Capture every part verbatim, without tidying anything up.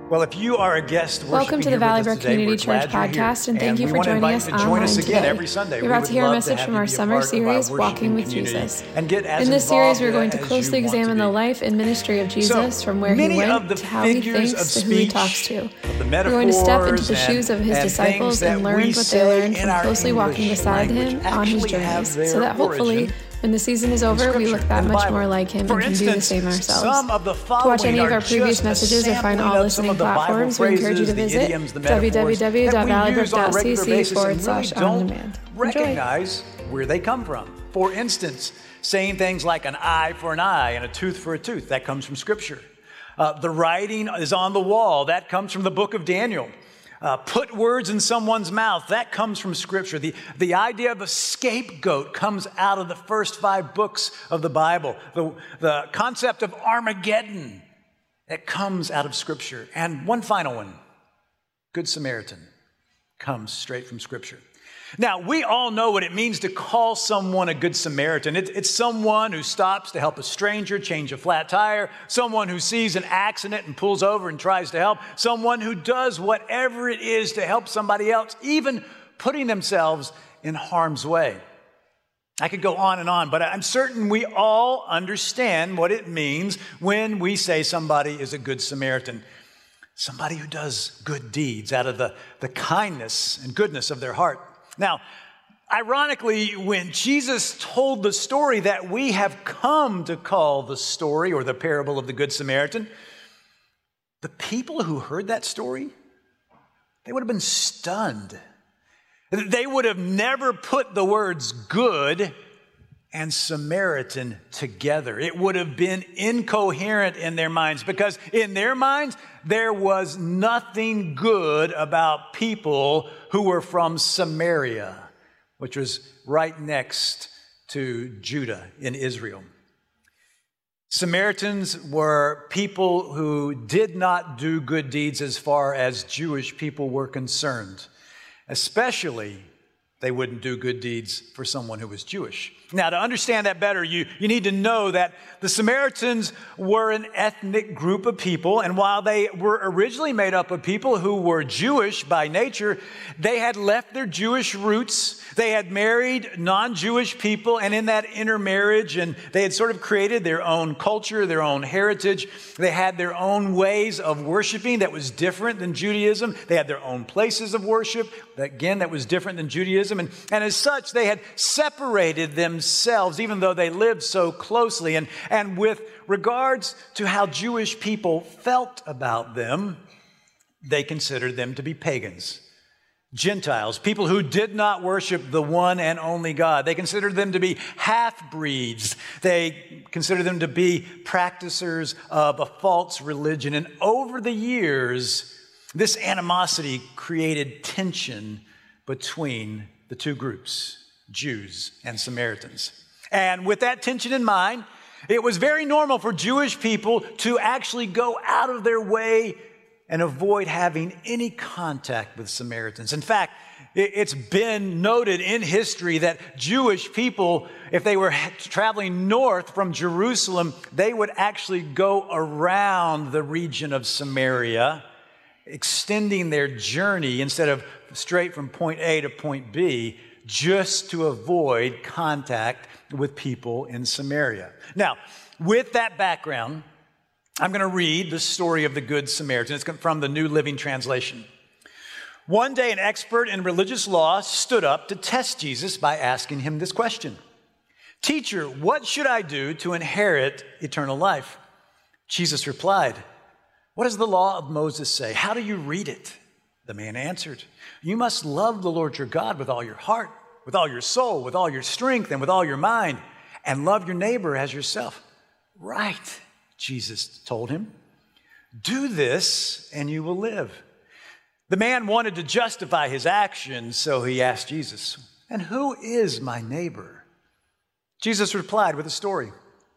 Well, if you are a guest Welcome to the Valley Brook Community Church podcast, and thank you for joining us online today. You're about to hear a message from our summer series, Walking with Jesus. In this series, we're going to closely examine the life and ministry of Jesus, from where he went to how he thinks to who he talks to. We're going to step into the shoes of his disciples and learn what they learned from closely walking beside him on his journeys, so that hopefully, when the season is over, we look that much more like him and can do the same ourselves. To watch any of our previous messages or find all listening platforms, we encourage you to visit w w w dot valley brook dot c c forward slash on demand. Recognize where they come from. For instance, saying things like an eye for an eye and a tooth for a tooth, that comes from Scripture. Uh, the writing is on the wall, that comes from the book of Daniel. Uh, put words in someone's mouth, that comes from Scripture. The, the idea of a scapegoat comes out of the first five books of the Bible. The, the concept of Armageddon, it comes out of Scripture. And one final one, Good Samaritan, comes straight from Scripture. Now, we all know what it means to call someone a Good Samaritan. It, it's someone who stops to help a stranger change a flat tire, someone who sees an accident and pulls over and tries to help, someone who does whatever it is to help somebody else, even putting themselves in harm's way. I could go on and on, but I'm certain we all understand what it means when we say somebody is a Good Samaritan. Somebody who does good deeds out of the, the kindness and goodness of their heart. Now, ironically, when Jesus told the story that we have come to call the story or the parable of the Good Samaritan, the people who heard that story, they would have been stunned. They would have never put the words good and Samaritan together. It would have been incoherent in their minds because in their minds, there was nothing good about people who were from Samaria, which was right next to Judah in Israel. Samaritans were people who did not do good deeds as far as Jewish people were concerned, especially they wouldn't do good deeds for someone who was Jewish. Now, to understand that better, you, you need to know that the Samaritans were an ethnic group of people, and while they were originally made up of people who were Jewish by nature, they had left their Jewish roots. They had married non-Jewish people, and in that intermarriage, and they had sort of created their own culture, their own heritage. They had their own ways of worshiping that was different than Judaism. They had their own places of worship, again, that was different than Judaism. And, and as such, they had separated themselves, even though they lived so closely. And, and with regards to how Jewish people felt about them, they considered them to be pagans, Gentiles, people who did not worship the one and only God. They considered them to be half-breeds. They considered them to be practicers of a false religion. And over the years, this animosity created tension between the two groups, Jews and Samaritans. And with that tension in mind, it was very normal for Jewish people to actually go out of their way and avoid having any contact with Samaritans. In fact, it's been noted in history that Jewish people, if they were traveling north from Jerusalem, they would actually go around the region of Samaria, extending their journey instead of straight from point A to point B, just to avoid contact with people in Samaria. Now, with that background, I'm going to read the story of the Good Samaritan. It's from the New Living Translation. One day, an expert in religious law stood up to test Jesus by asking him this question. "Teacher, what should I do to inherit eternal life?" Jesus replied, "What does the law of Moses say? How do you read it?" The man answered, "You must love the Lord your God with all your heart, with all your soul, with all your strength, and with all your mind, and love your neighbor as yourself." "Right," Jesus told him. "Do this and you will live." The man wanted to justify his actions, so he asked Jesus, "And who is my neighbor?" Jesus replied with a story.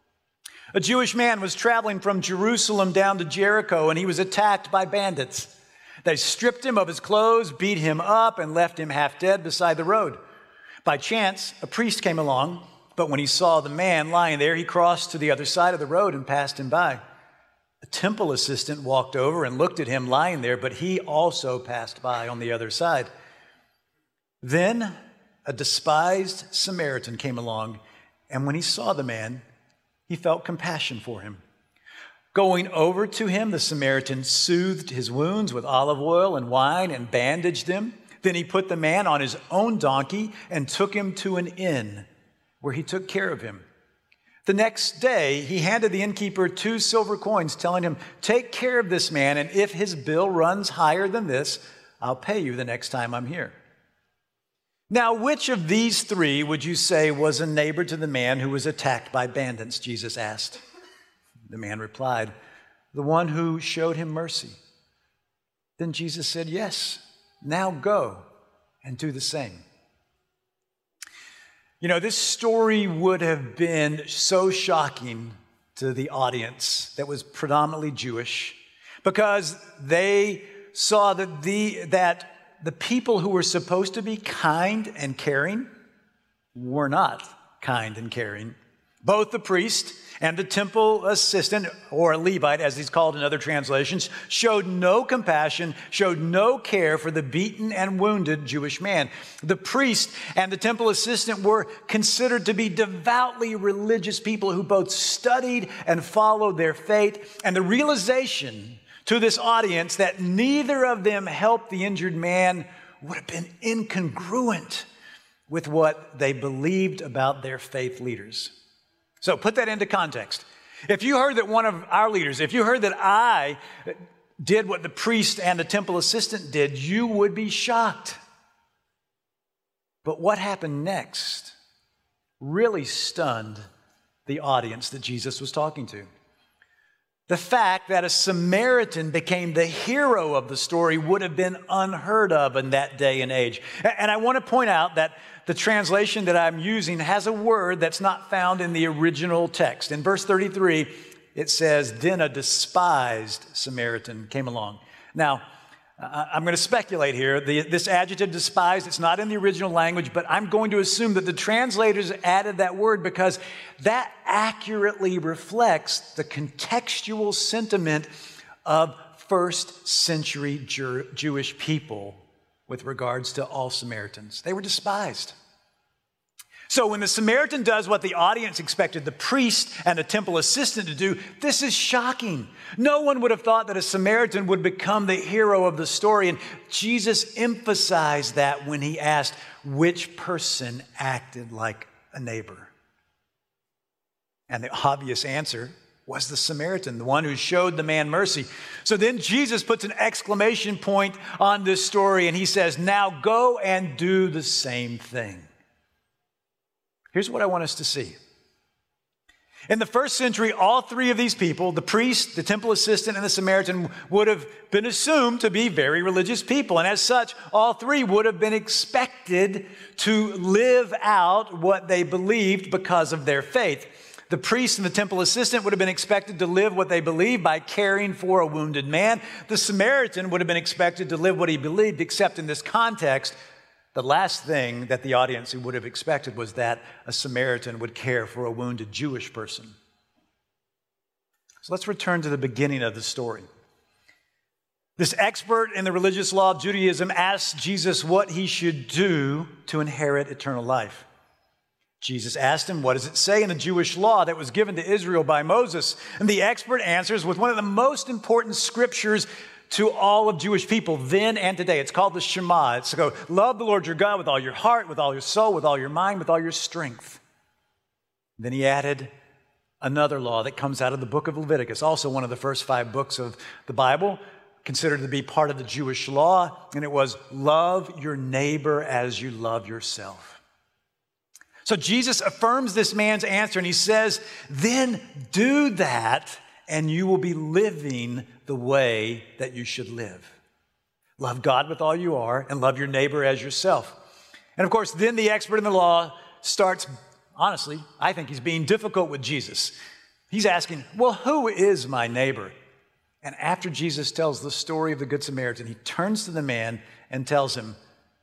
A Jewish man was traveling from Jerusalem down to Jericho, and he was attacked by bandits. They stripped him of his clothes, beat him up, and left him half dead beside the road. By chance, a priest came along, but when he saw the man lying there, he crossed to the other side of the road and passed him by. A temple assistant walked over and looked at him lying there, but he also passed by on the other side. Then a despised Samaritan came along, and when he saw the man, he felt compassion for him. Going over to him, the Samaritan soothed his wounds with olive oil and wine and bandaged them. Then he put the man on his own donkey and took him to an inn where he took care of him. The next day, he handed the innkeeper two silver coins, telling him, "Take care of this man, and if his bill runs higher than this, I'll pay you the next time I'm here." Now, which of these three would you say was a neighbor to the man who was attacked by bandits? Jesus asked. The man replied, "The one who showed him mercy." Then Jesus said, "Yes, now go and do the same." You know, this story would have been so shocking to the audience that was predominantly Jewish, because they saw that the, that the people who were supposed to be kind and caring were not kind and caring. Both the priest and the temple assistant, or a Levite as he's called in other translations, showed no compassion, showed no care for the beaten and wounded Jewish man. The priest and the temple assistant were considered to be devoutly religious people who both studied and followed their faith. And the realization to this audience that neither of them helped the injured man would have been incongruent with what they believed about their faith leaders. So put that into context. If you heard that one of our leaders, if you heard that I did what the priest and the temple assistant did, you would be shocked. But what happened next really stunned the audience that Jesus was talking to. The fact that a Samaritan became the hero of the story would have been unheard of in that day and age. And I want to point out that the translation that I'm using has a word that's not found in the original text. In verse thirty-three, it says, "Then a despised Samaritan came along." Now, I'm going to speculate here. The, this adjective despised, it's not in the original language, but I'm going to assume that the translators added that word because that accurately reflects the contextual sentiment of first century Jew, Jewish people with regards to all Samaritans. They were despised. So when the Samaritan does what the audience expected the priest and the temple assistant to do, this is shocking. No one would have thought that a Samaritan would become the hero of the story. And Jesus emphasized that when he asked which person acted like a neighbor. And the obvious answer was the Samaritan, the one who showed the man mercy. So then Jesus puts an exclamation point on this story and he says, "Now go and do the same thing." Here's what I want us to see. In the first century, all three of these people, the priest, the temple assistant, and the Samaritan, would have been assumed to be very religious people. And as such, all three would have been expected to live out what they believed because of their faith. The priest and the temple assistant would have been expected to live what they believed by caring for a wounded man. The Samaritan would have been expected to live what he believed, except in this context, the last thing that the audience would have expected was that a Samaritan would care for a wounded Jewish person. So let's return to the beginning of the story. This expert in the religious law of Judaism asked Jesus what he should do to inherit eternal life. Jesus asked him, what does it say in the Jewish law that was given to Israel by Moses? And the expert answers with one of the most important scriptures to all of Jewish people then and today. It's called the Shema. It's to go, love the Lord your God with all your heart, with all your soul, with all your mind, with all your strength. Then he added another law that comes out of the book of Leviticus, also one of the first five books of the Bible, considered to be part of the Jewish law, and it was love your neighbor as you love yourself. So Jesus affirms this man's answer and he says, then do that and you will be living the way that you should live. Love God with all you are and love your neighbor as yourself. And of course, then the expert in the law starts, honestly, I think he's being difficult with Jesus. He's asking, well, who is my neighbor? And after Jesus tells the story of the Good Samaritan, he turns to the man and tells him,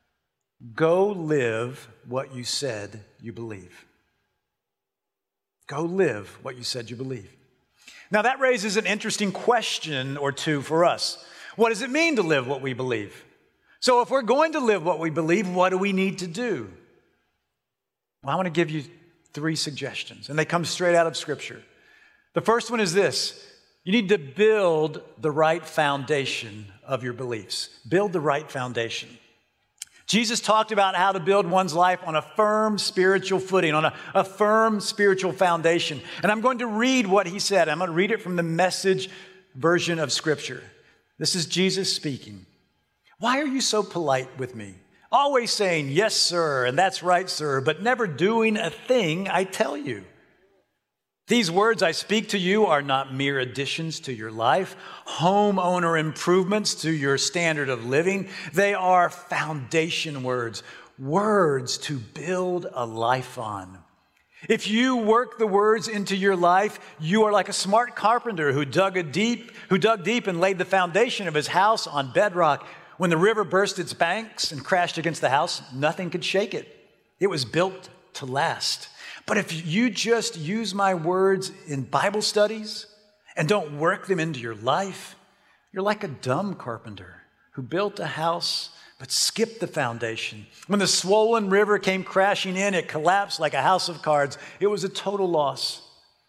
go live what you said you believe. Go live what you said you believe. Now that raises an interesting question or two for us. What does it mean to live what we believe? So if we're going to live what we believe, what do we need to do? Well, I want to give you three suggestions, and they come straight out of Scripture. The first one is this. You need to build the right foundation of your beliefs. Build the right foundation. Jesus talked about how to build one's life on a firm spiritual footing, on a, a firm spiritual foundation. And I'm going to read what he said. I'm going to read it from the Message version of Scripture. This is Jesus speaking. Why are you so polite with me? Always saying, yes, sir, and that's right, sir, but never doing a thing I tell you. These words I speak to you are not mere additions to your life, homeowner improvements to your standard of living. They are foundation words, words to build a life on. If you work the words into your life, you are like a smart carpenter who dug a deep, who dug deep and laid the foundation of his house on bedrock. When the river burst its banks and crashed against the house, nothing could shake it. It was built to last. But if you just use my words in Bible studies and don't work them into your life, you're like a dumb carpenter who built a house but skipped the foundation. When the swollen river came crashing in, it collapsed like a house of cards. It was a total loss.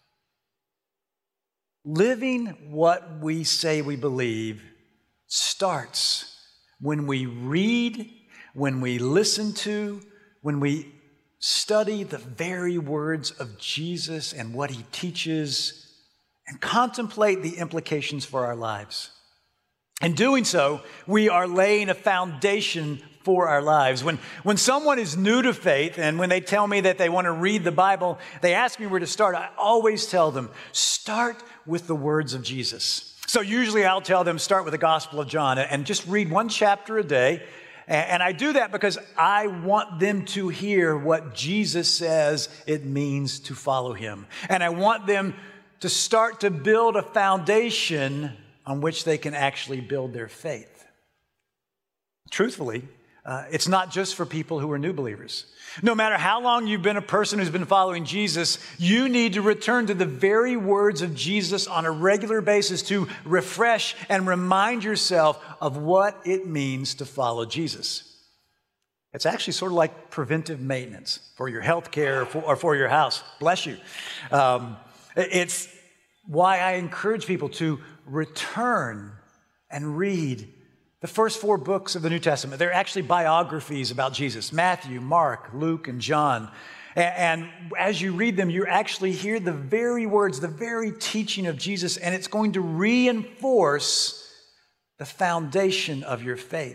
Living what we say we believe starts when we read, when we listen to, when we study the very words of Jesus and what he teaches, and contemplate the implications for our lives. In doing so, we are laying a foundation for our lives. When, when someone is new to faith and when they tell me that they want to read the Bible, they ask me where to start. I always tell them, start with the words of Jesus. So usually I'll tell them, start with the Gospel of John and just read one chapter a day. And I do that because I want them to hear what Jesus says it means to follow him. And I want them to start to build a foundation on which they can actually build their faith. Truthfully, uh, it's not just for people who are new believers. No matter how long you've been a person who's been following Jesus, you need to return to the very words of Jesus on a regular basis to refresh and remind yourself of what it means to follow Jesus. It's actually sort of like preventive maintenance for your health care or for, or for your house. Bless you. Um, it's why I encourage people to return and read the first four books of the New Testament. They're actually biographies about Jesus: Matthew, Mark, Luke, and John. And as you read them, you actually hear the very words, the very teaching of Jesus, and it's going to reinforce the foundation of your faith.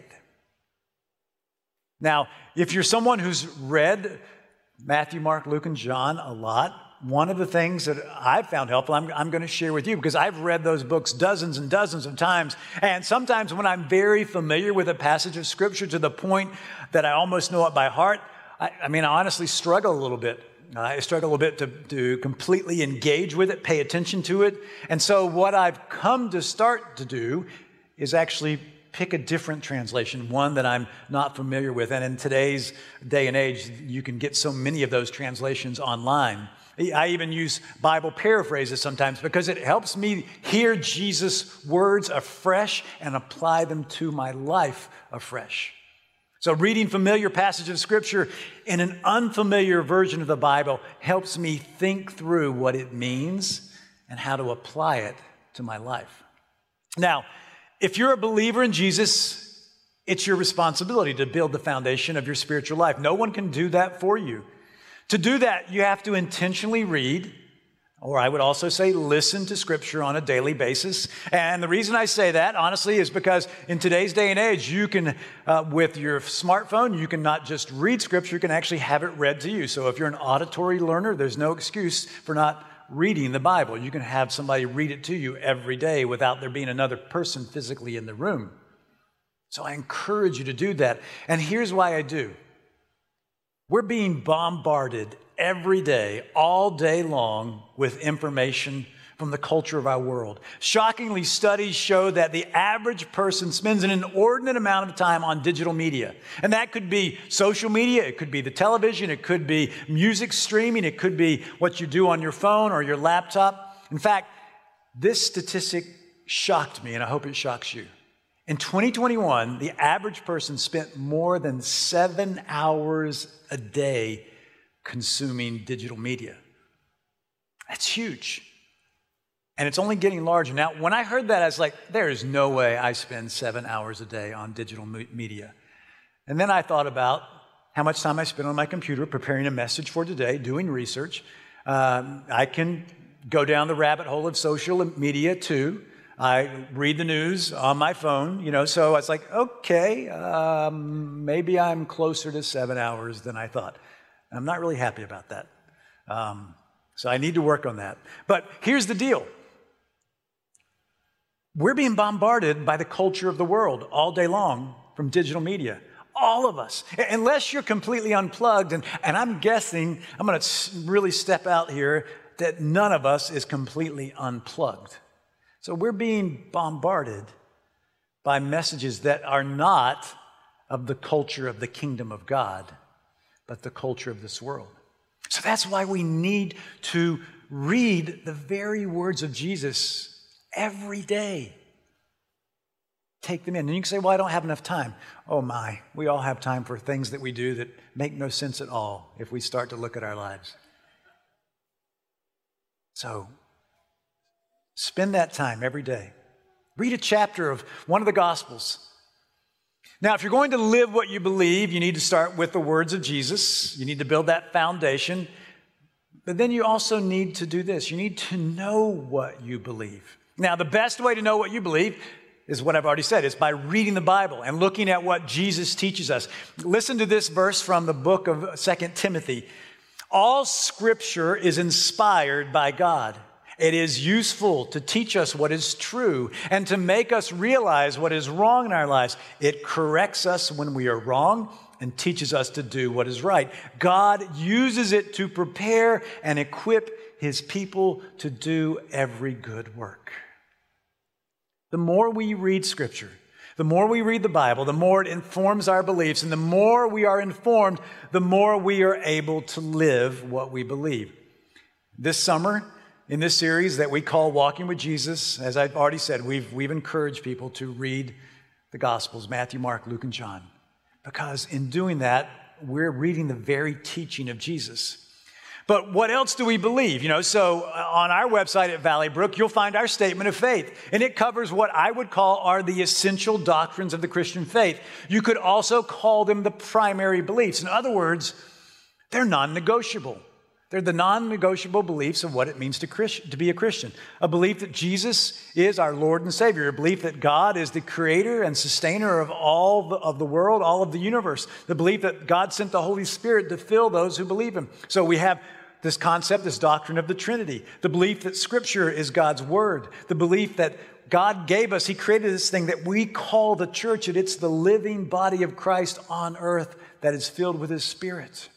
Now, if you're someone who's read Matthew, Mark, Luke, and John a lot, one of the things that I've found helpful, I'm, I'm going to share with you, because I've read those books dozens and dozens of times. And sometimes when I'm very familiar with a passage of Scripture to the point that I almost know it by heart, I, I mean, I honestly struggle a little bit. I struggle a little bit to, to completely engage with it, pay attention to it. And so what I've come to start to do is actually pick a different translation, one that I'm not familiar with. And in today's day and age, you can get so many of those translations online. I even use Bible paraphrases sometimes because it helps me hear Jesus' words afresh and apply them to my life afresh. So reading familiar passages of Scripture in an unfamiliar version of the Bible helps me think through what it means and how to apply it to my life. Now, if you're a believer in Jesus, it's your responsibility to build the foundation of your spiritual life. No one can do that for you. To do that, you have to intentionally read, or I would also say listen to Scripture on a daily basis. And the reason I say that, honestly, is because in today's day and age, you can, uh, with your smartphone, you can not just read Scripture, you can actually have it read to you. So if you're an auditory learner, there's no excuse for not reading the Bible. You can have somebody read it to you every day without there being another person physically in the room. So I encourage you to do that. And here's why I do. We're being bombarded every day, all day long, with information from the culture of our world. Shockingly, studies show that the average person spends an inordinate amount of time on digital media. And that could be social media, it could be the television, it could be music streaming, it could be what you do on your phone or your laptop. In fact, This statistic shocked me, and I hope it shocks you. In twenty twenty-one, the average person spent more than seven hours a day consuming digital media. That's huge. And it's only getting larger. Now, when I heard that, I was like, there is no way I spend seven hours a day on digital media. And then I thought about how much time I spend on my computer preparing a message for today, doing research. Um, I can go down the rabbit hole of social media too. I read the news on my phone, you know, so I was like, okay, um, maybe I'm closer to seven hours than I thought. I'm not really happy about that. Um, so I need to work on that. But here's the deal. We're being bombarded by the culture of the world all day long from digital media. All of us. Unless you're completely unplugged, and, and I'm guessing, I'm going to really step out here, that none of us is completely unplugged. So we're being bombarded by messages that are not of the culture of the kingdom of God, but the culture of this world. So that's why we need to read the very words of Jesus every day. Take them in. And you can say, well, I don't have enough time. Oh my, we all have time for things that we do that make no sense at all if we start to look at our lives. So, spend that time every day. Read a chapter of one of the Gospels. Now, if you're going to live what you believe, you need to start with the words of Jesus. You need to build that foundation. But then you also need to do this. You need to know what you believe. Now, the best way to know what you believe is what I've already said. It's by reading the Bible and looking at what Jesus teaches us. Listen to this verse from the book of Second Timothy. All Scripture is inspired by God. It is useful to teach us what is true and to make us realize what is wrong in our lives. It corrects us when we are wrong and teaches us to do what is right. God uses it to prepare and equip His people to do every good work. The more we read Scripture, the more we read the Bible, the more it informs our beliefs, and the more we are informed, the more we are able to live what we believe. This summer, in this series that we call Walking with Jesus, as I've already said, we've, we've encouraged people to read the Gospels, Matthew, Mark, Luke, and John, because in doing that, we're reading the very teaching of Jesus. But what else do we believe? You know, so on our website at Valley Brook, you'll find our statement of faith, and it covers what I would call are the essential doctrines of the Christian faith. You could also call them the primary beliefs. In other words, they're non-negotiable. They're the non-negotiable beliefs of what it means to, Christ, to be a Christian. A belief that Jesus is our Lord and Savior. A belief that God is the creator and sustainer of all the, of the world, all of the universe. The belief that God sent the Holy Spirit to fill those who believe Him. So we have this concept, this doctrine of the Trinity. The belief that Scripture is God's Word. The belief that God gave us, He created this thing that we call the church, and it's the living body of Christ on earth that is filled with His Spirit.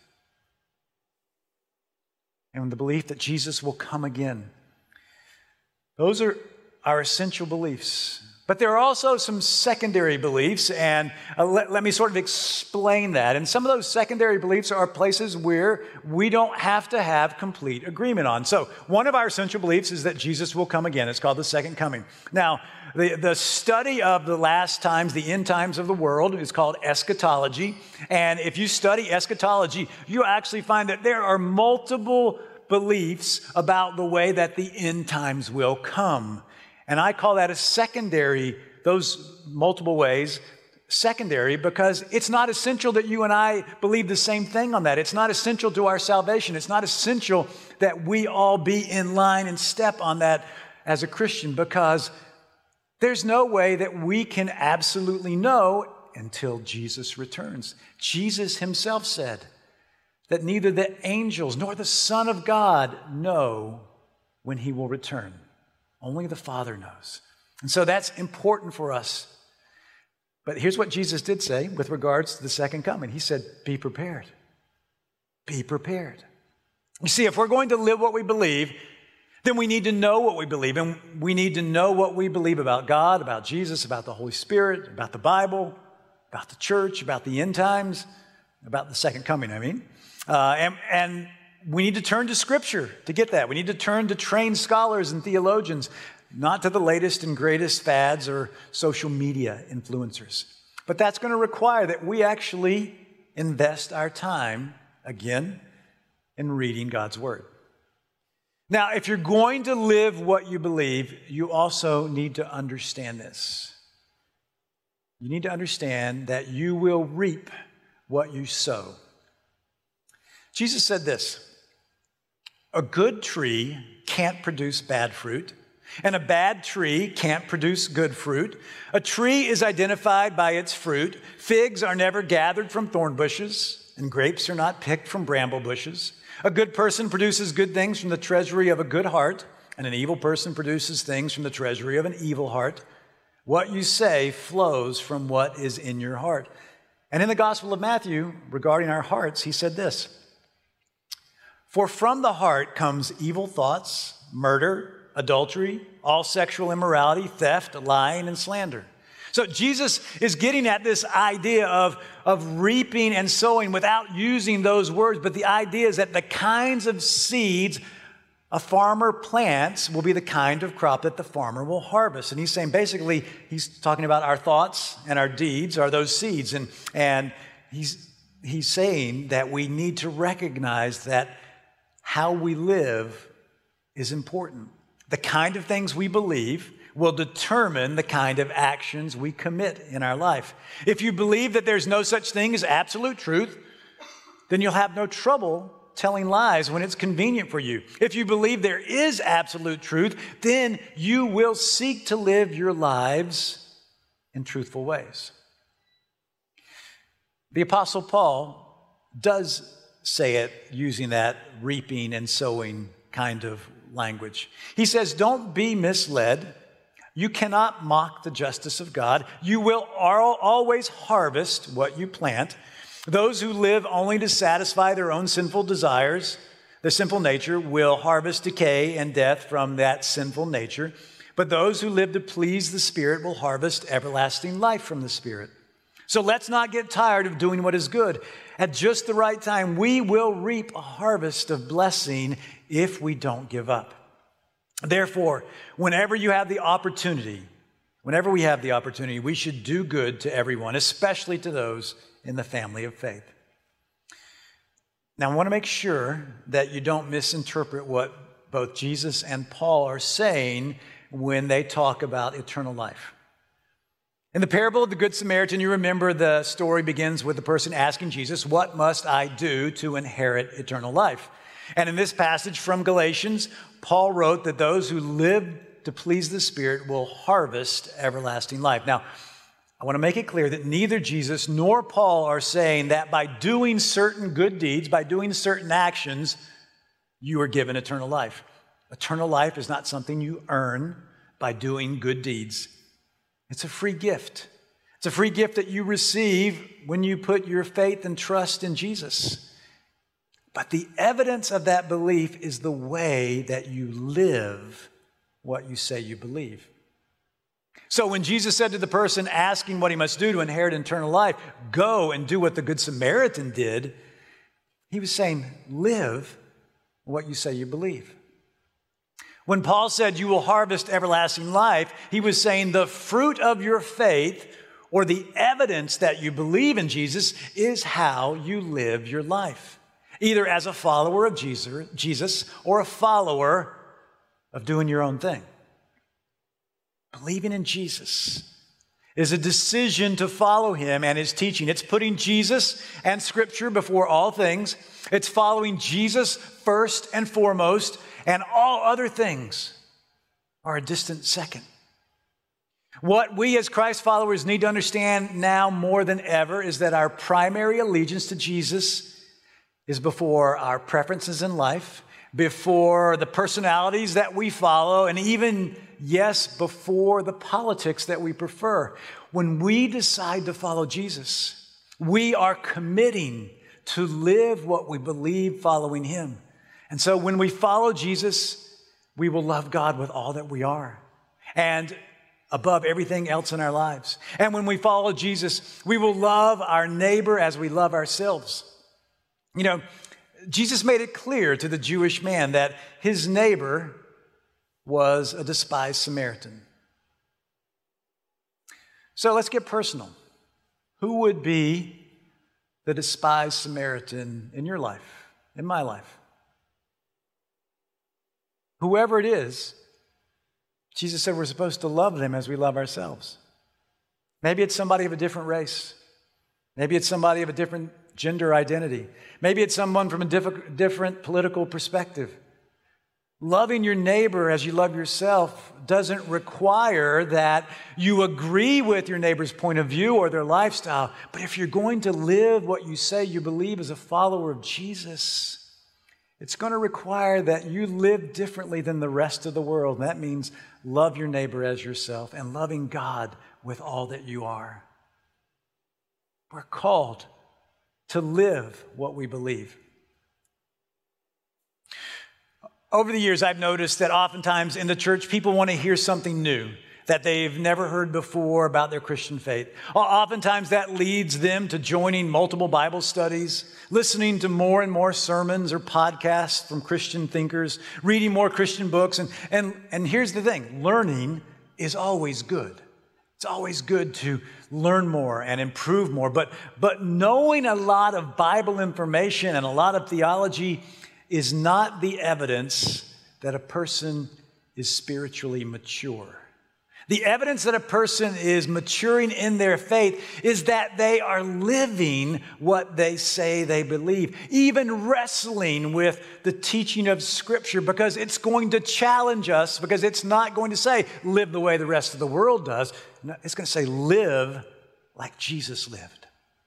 And the belief that Jesus will come again. Those are our essential beliefs. But there are also some secondary beliefs, and uh, let, let me sort of explain that. And some of those secondary beliefs are places where we don't have to have complete agreement on. So one of our essential beliefs is that Jesus will come again. It's called the second coming. Now, the, the study of the last times, the end times of the world is called eschatology. And if you study eschatology, you actually find that there are multiple beliefs about the way that the end times will come. And I call that a secondary, those multiple ways, secondary, because it's not essential that you and I believe the same thing on that. It's not essential to our salvation. It's not essential that we all be in line and step on that as a Christian, because there's no way that we can absolutely know until Jesus returns. Jesus Himself said that neither the angels nor the Son of God know when He will return. Only the Father knows. And so that's important for us. But here's what Jesus did say with regards to the second coming. He said, be prepared. Be prepared. You see, if we're going to live what we believe, then we need to know what we believe. And we need to know what we believe about God, about Jesus, about the Holy Spirit, about the Bible, about the church, about the end times, about the second coming, I mean. Uh, and, and we need to turn to Scripture to get that. We need to turn to trained scholars and theologians not to the latest and greatest fads or social media influencers. But that's going to require that we actually invest our time, again, in reading God's Word. Now, if you're going to live what you believe, you also need to understand this. You need to understand that you will reap what you sow. Jesus said this, a good tree can't produce bad fruit, and a bad tree can't produce good fruit. A tree is identified by its fruit. Figs are never gathered from thorn bushes, and grapes are not picked from bramble bushes. A good person produces good things from the treasury of a good heart, and an evil person produces things from the treasury of an evil heart. What you say flows from what is in your heart. And in the Gospel of Matthew, regarding our hearts, he said this, for from the heart comes evil thoughts, murder, adultery, all sexual immorality, theft, lying, and slander. So Jesus is getting at this idea of, of reaping and sowing without using those words, but the idea is that the kinds of seeds a farmer plants will be the kind of crop that the farmer will harvest. And he's saying, basically, he's talking about our thoughts and our deeds are those seeds. And, and he's, he's saying that we need to recognize that how we live is important. The kind of things we believe will determine the kind of actions we commit in our life. If you believe that there's no such thing as absolute truth, then you'll have no trouble telling lies when it's convenient for you. If you believe there is absolute truth, then you will seek to live your lives in truthful ways. The Apostle Paul does say it using that reaping and sowing kind of language. He says, don't be misled. You cannot mock the justice of God. You will always harvest what you plant. Those who live only to satisfy their own sinful desires, their sinful nature, will harvest decay and death from that sinful nature. But those who live to please the Spirit will harvest everlasting life from the Spirit. So let's not get tired of doing what is good. At just the right time, we will reap a harvest of blessing if we don't give up. Therefore, whenever you have the opportunity, whenever we have the opportunity, we should do good to everyone, especially to those in the family of faith. Now, I want to make sure that you don't misinterpret what both Jesus and Paul are saying when they talk about eternal life. In the parable of the Good Samaritan, you remember the story begins with the person asking Jesus, what must I do to inherit eternal life? And in this passage from Galatians, Paul wrote that those who live to please the Spirit will harvest everlasting life. Now, I want to make it clear that neither Jesus nor Paul are saying that by doing certain good deeds, by doing certain actions, you are given eternal life. Eternal life is not something you earn by doing good deeds. It's a free gift. It's a free gift that you receive when you put your faith and trust in Jesus. But the evidence of that belief is the way that you live what you say you believe. So when Jesus said to the person asking what he must do to inherit eternal life, go and do what the Good Samaritan did, he was saying, live what you say you believe. When Paul said you will harvest everlasting life, he was saying the fruit of your faith, or the evidence that you believe in Jesus, is how you live your life, either as a follower of Jesus or a follower of doing your own thing. Believing in Jesus is a decision to follow him and his teaching. It's putting Jesus and Scripture before all things. It's following Jesus first and foremost, and all other things are a distant second. What we as Christ followers need to understand now more than ever is that our primary allegiance to Jesus is before our preferences in life, before the personalities that we follow, and even, yes, before the politics that we prefer. When we decide to follow Jesus, we are committing to live what we believe following him. And so when we follow Jesus, we will love God with all that we are and above everything else in our lives. And when we follow Jesus, we will love our neighbor as we love ourselves. You know, Jesus made it clear to the Jewish man that his neighbor was a despised Samaritan. So let's get personal. Who would be the despised Samaritan in your life, in my life? Whoever it is, Jesus said we're supposed to love them as we love ourselves. Maybe it's somebody of a different race. Maybe it's somebody of a different gender identity. Maybe it's someone from a diff- different political perspective. Loving your neighbor as you love yourself doesn't require that you agree with your neighbor's point of view or their lifestyle. But if you're going to live what you say you believe as a follower of Jesus, it's going to require that you live differently than the rest of the world. And that means love your neighbor as yourself and loving God with all that you are. We're called to live what we believe. Over the years, I've noticed that oftentimes in the church, people want to hear something new that they've never heard before about their Christian faith. Oftentimes that leads them to joining multiple Bible studies, listening to more and more sermons or podcasts from Christian thinkers, reading more Christian books. And, and, and here's the thing, learning is always good. It's always good to learn more and improve more. But, but knowing a lot of Bible information and a lot of theology is not the evidence that a person is spiritually mature. The evidence that a person is maturing in their faith is that they are living what they say they believe, even wrestling with the teaching of Scripture, because it's going to challenge us, because it's not going to say, live the way the rest of the world does. No, it's going to say, live like Jesus lived.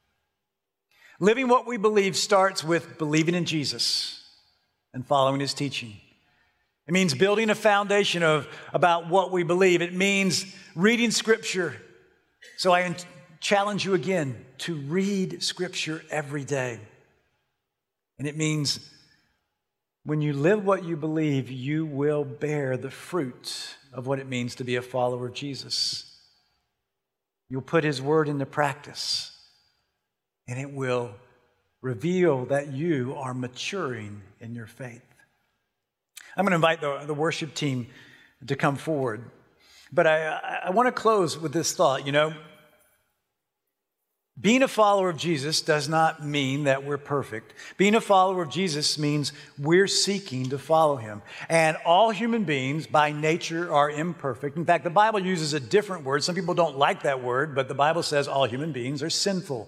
Living what we believe starts with believing in Jesus and following his teaching. It means building a foundation of about what we believe. It means reading Scripture. So I challenge you again to read Scripture every day. And it means when you live what you believe, you will bear the fruit of what it means to be a follower of Jesus. You'll put his word into practice, and it will reveal that you are maturing in your faith. I'm going to invite the, the worship team to come forward. But I, I want to close with this thought. You know, being a follower of Jesus does not mean that we're perfect. Being a follower of Jesus means we're seeking to follow him. And all human beings by nature are imperfect. In fact, the Bible uses a different word. Some people don't like that word, but the Bible says all human beings are sinful.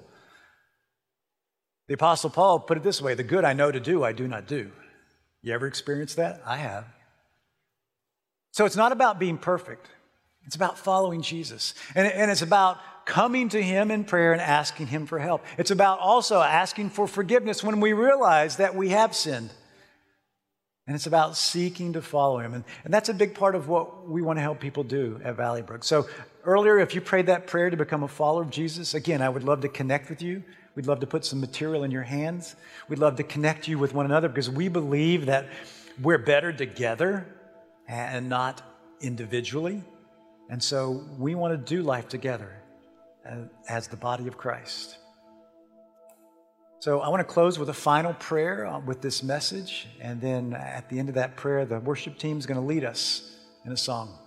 The Apostle Paul put it this way, the good I know to do, I do not do. You ever experienced that? I have. So it's not about being perfect. It's about following Jesus. And, and it's about coming to him in prayer and asking him for help. It's about also asking for forgiveness when we realize that we have sinned. And it's about seeking to follow him. And, and that's a big part of what we want to help people do at Valley Brook. So earlier, if you prayed that prayer to become a follower of Jesus, again, I would love to connect with you. We'd love to put some material in your hands. We'd love to connect you with one another because we believe that we're better together and not individually. And so we want to do life together as the body of Christ. So I want to close with a final prayer with this message. And then at the end of that prayer, the worship team is going to lead us in a song.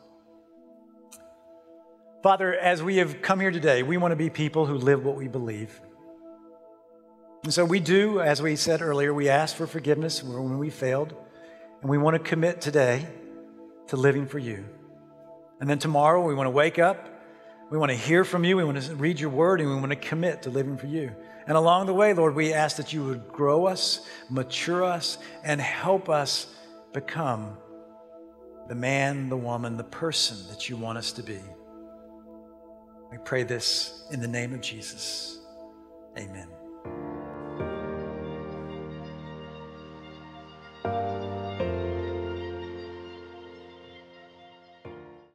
Father, as we have come here today, we want to be people who live what we believe. And so we do, as we said earlier, we ask for forgiveness when we failed. And we want to commit today to living for you. And then tomorrow we want to wake up. We want to hear from you. We want to read your word, and we want to commit to living for you. And along the way, Lord, we ask that you would grow us, mature us, and help us become the man, the woman, the person that you want us to be. We pray this in the name of Jesus. Amen.